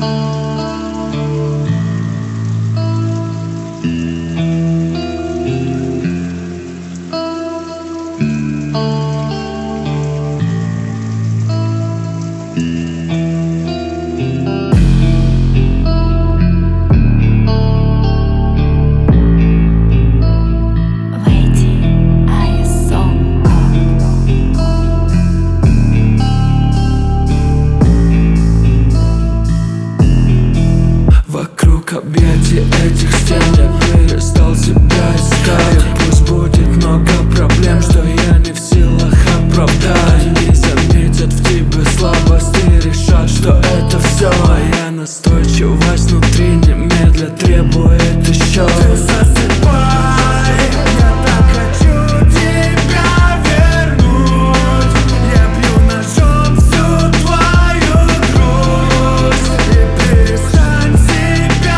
Объятий этих стен я перестал себя искать. Пусть будет много проблем, что я не в силах оправдать. Они заметят в тебе слабость и решат, что это все. Моя настойчивость внутри немедля требует еще. Ты засыпай, я так хочу тебя вернуть. Я бью ножом всю твою грудь и перестань себя.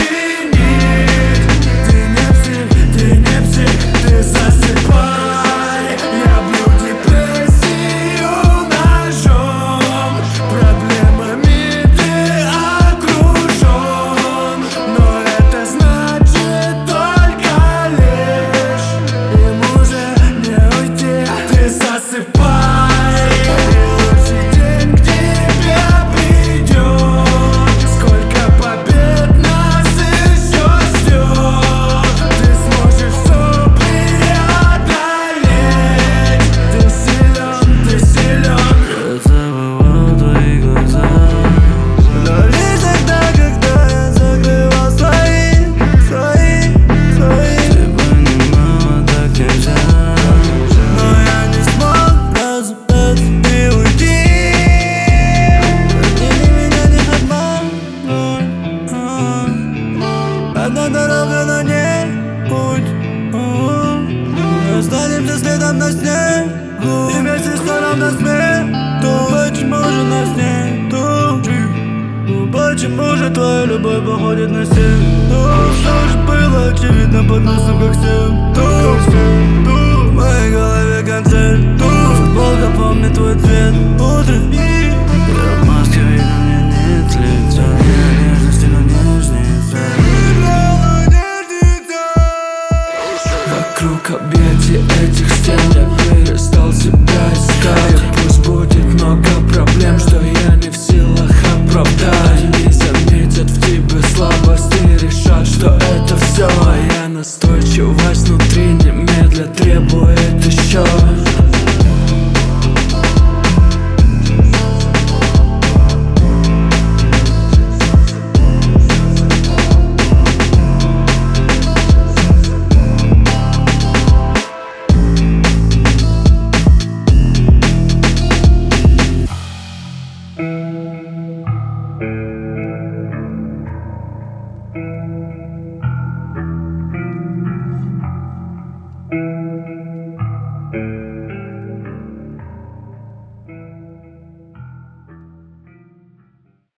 Ты засыпай, я бью депрессию ножом. Проблемами ты окружен, но это значит только лишь им уже не уйти. Ты засыпай, и лучший день к тебе придет. Сколько побед нас еще ждет. Ты сможешь все преодолеть. Ты силен, ты силен. Я забывал твои глаза, но лишь тогда, когда я закрывал свои. Ты понимала, так нельзя, но я не смог разобраться и уйти. Прости, меня не обмануть. Одна дорога, но не путь. Мы останемся следом на снегу и вместе станем на смету. Почему же нас нету? Почему же твоя любовь походит на стену? Что же было очевидно под носом, как всем? В моей голове концерт. Футболка помнит твой цвет. Утро